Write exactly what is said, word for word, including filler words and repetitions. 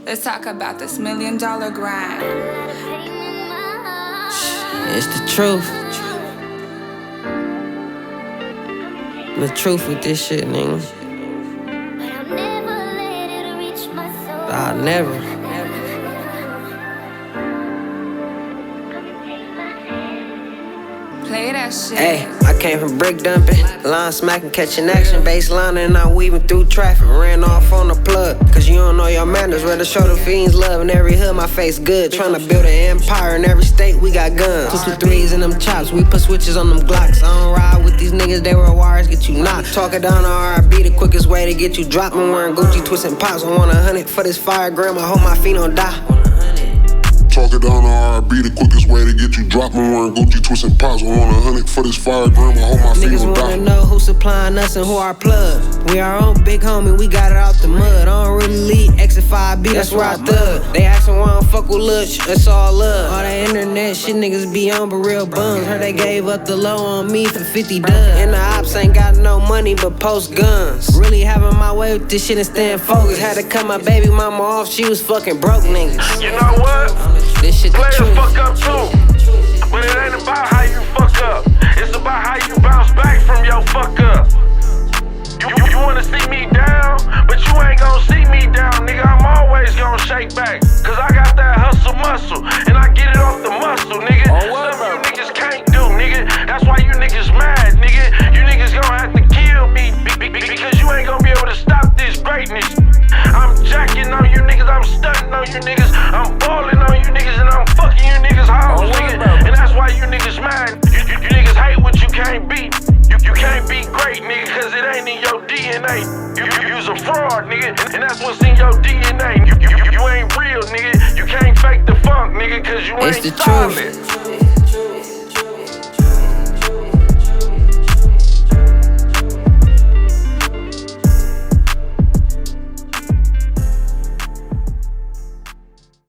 Let's talk about this million dollar grind. It's the truth. The truth with this shit, nigga. I'll never. Play that shit. Hey, I came from brick dumping, line smacking, catching action, baseline, and I'm weaving through traffic. Ran off on the plug, cause you don't know your manners. Rather show the fiends love in every hood, my face good. Tryna build an empire in every state, we got guns. Two, two threes in them chops, we put switches on them Glocks. I don't ride with these niggas, they wear wires, get you knocked. Talking down on R B, the quickest way to get you dropped. I'm wearing Gucci, twisting pops, I want a hundred for this fire gram, I hope my feet don't die. Talking down on R B, the quickest way to get you dropped. I'm wearing Gucci, twisting pops. I want a hundred for this fire gram. I hope my feet Niggas don't die. wanna know who's supplying us and who our plug. We our own big homie, we got it out the mud. I don't really lead exit five B, that's where I thug. They asking why I don't fuck with Lil' sh- it's all love. All that internet shit niggas be on, but real bums. Heard they gave up the low on me for fifty dubs. And the ops ain't got no money but post guns. Really having my way with this shit and staying focused. Had to cut my baby mama off, she was fucking broke niggas. You know what? This shit Play the the truth. fuck up too. But it ain't about how you fuck up. It's about how you bounce back from your fuck up. You, you, you wanna see me down, but you ain't gon' see me down, nigga. I'm always gon' shake back. Cause I got that hustle muscle, and I get it off the muscle, nigga. Something you niggas can't do, nigga. That's why you niggas mad, nigga. You niggas gon' have to kill me be, be, be, because you ain't gon' be able to stop this greatness. I'm jacking on you niggas, I'm stunting on you niggas, I'm balling on you niggas, and I'm fucking you niggas hoes, nigga. And that's why you niggas mad. You, you, you niggas hate what you can't beat. You, you can't be great, nigga, cause it ain't in your D N A. You, you, you's a fraud, nigga, and that's what's in your D N A. You, you, you ain't real, nigga. You can't fake the funk, nigga, cause you It's ain't the solid. truth.